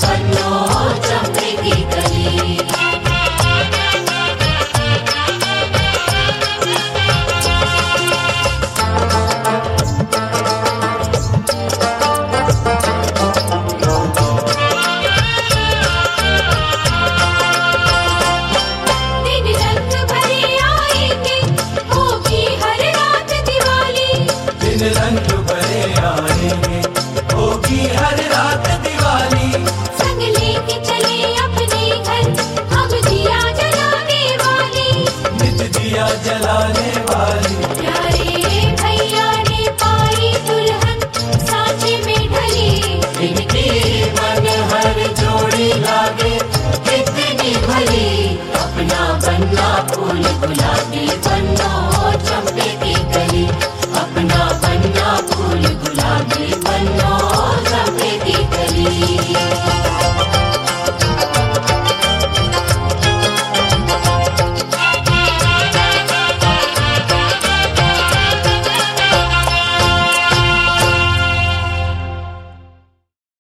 बनो चमड़े की कली। रंग भरे आएंगे होगी हर रात दिवाली। संग लेके चले अपने घर हम दिया जलाने वाली। नित दिया जलाने वाली। प्यारे भैया ने पाई दुल्हन सांचे में ढली। इनकी मन हर जोड़ी लागे कितनी भली। अपना बनना फूल गुलाबी बनो